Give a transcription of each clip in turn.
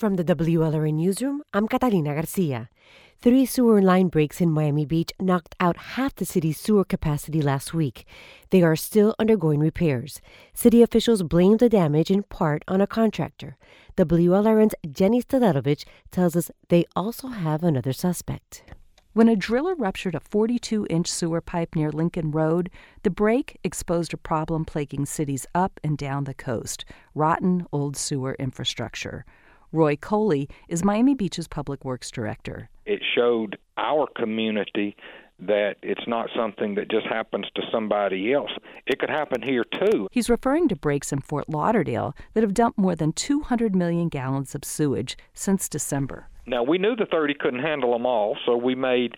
From the WLRA Newsroom, I'm Catalina Garcia. 3 sewer line breaks in Miami Beach knocked out half the city's sewer capacity last week. They are still undergoing repairs. City officials blame the damage in part on a contractor. WLRN's Jenny Staletovich tells us they also have another suspect. When a driller ruptured a 42-inch sewer pipe near Lincoln Road, the break exposed a problem plaguing cities up and down the coast: rotten old sewer infrastructure. Roy Coley is Miami Beach's public works director. It showed our community that it's not something that just happens to somebody else. It could happen here, too. He's referring to breaks in Fort Lauderdale that have dumped more than 200 million gallons of sewage since December. Now, we knew the 30 couldn't handle them all, so we made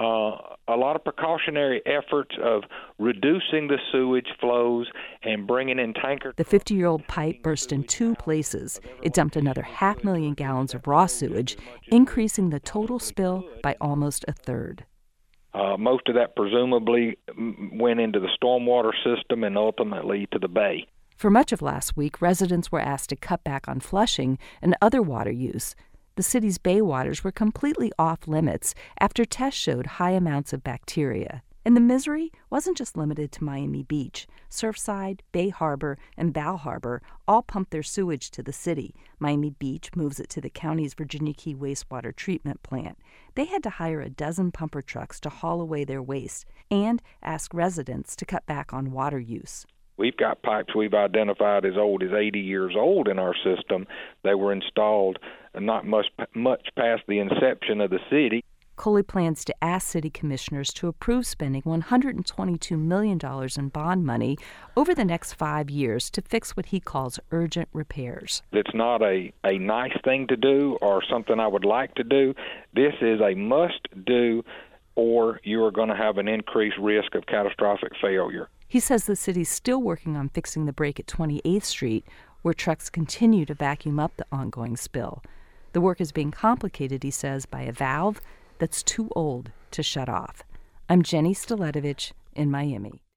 a lot of precautionary efforts of reducing the sewage flows and bringing in tankers. The 50-year-old pipe burst in 2 places. It dumped another 500,000 gallons of raw sewage, increasing the total spill by almost a third. Most of that presumably went into the stormwater system and ultimately to the bay. For much of last week, residents were asked to cut back on flushing and other water use. The city's bay waters were completely off limits after tests showed high amounts of bacteria. And the misery wasn't just limited to Miami Beach. Surfside, Bay Harbor, and Bal Harbor all pump their sewage to the city. Miami Beach moves it to the county's Virginia Key wastewater treatment plant. They had to hire a dozen pumper trucks to haul away their waste and ask residents to cut back on water use. We've got pipes we've identified as old as 80 years old in our system. They were installed not much past the inception of the city. Coley plans to ask city commissioners to approve spending $122 million in bond money over the next 5 years to fix what he calls urgent repairs. It's not a nice thing to do or something I would like to do. This is a must-do, or you are going to have an increased risk of catastrophic failure. He says the city's still working on fixing the break at 28th Street, where trucks continue to vacuum up the ongoing spill. The work is being complicated, he says, by a valve that's too old to shut off. I'm Jenny Staletovich in Miami.